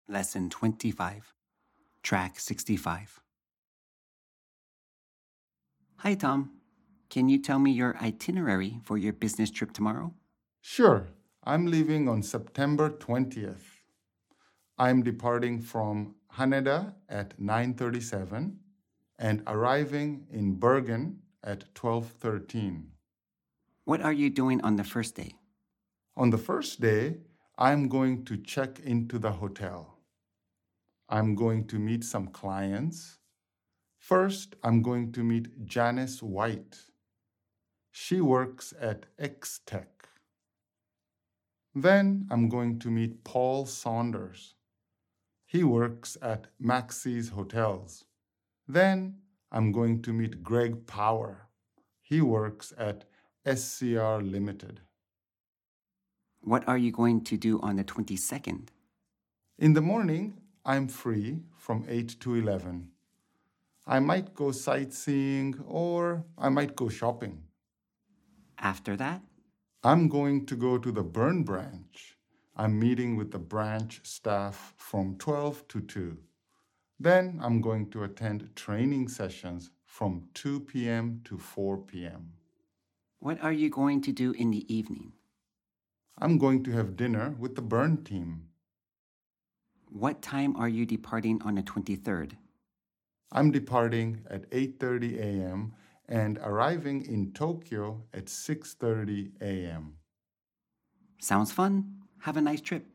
Lesson 25, Track 65. Hi, Tom. Can you tell me your itinerary for your business trip tomorrow? Sure, I'm leaving on September 20th. I'm departing from Haneda at 9:37 and arriving in Bergen at 12:13. What are you doing on the first day? On the first day, I'm going to check into the hotel. I'm going to meet some clients. First, I'm going to meet Janice White. She works at X-Tech. Then I'm going to meet Paul Saunders. He works at Maxie's Hotels. Then I'm going to meet Greg Power. He works at SCR Limited. What are you going to do on the 22nd? In the morning, I'm free from 8 to 11. I might go sightseeing or I might go shopping. After that? I'm going to go to the Burn branch. I'm meeting with the branch staff from 12 to 2. Then I'm going to attend training sessions from 2 p.m. to 4 p.m. What are you going to do in the evening? I'm going to have dinner with the Burn team. What time are you departing on the 23rd? I'm departing at 8:30 a.m. and arriving in Tokyo at 6:30 a.m. Sounds fun. Have a nice trip.